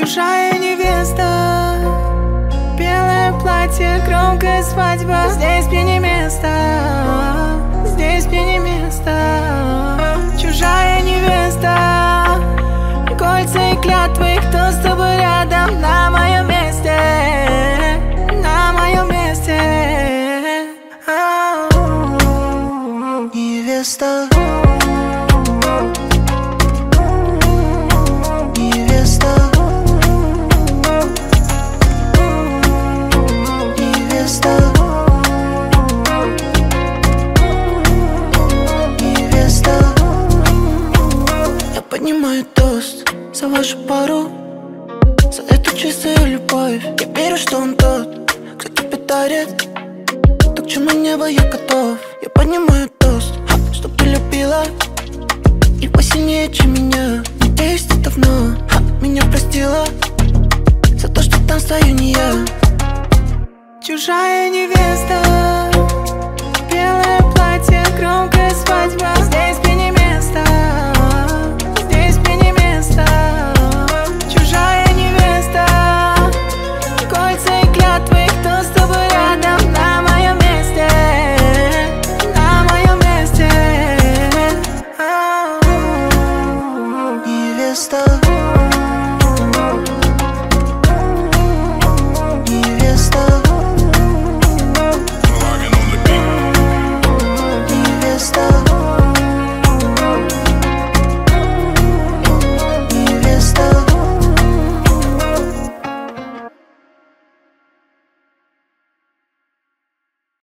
Чужая невеста, белое платье, громкая свадьба. Здесь мне не место, здесь мне не место. Чужая невеста, кольца и клятвы, кто с тобой рядом на моем месте, на моем месте. Невеста. Поднимаю тост за вашу пару, за эту чистую любовь. Я верю, что он тот, кто тебе дарит то, к чему небо я готов. Я поднимаю тост, чтоб ты любила и посильнее, чем меня. Надеюсь, ты давно меня простила за то, что там стою не я. Чужая невеста,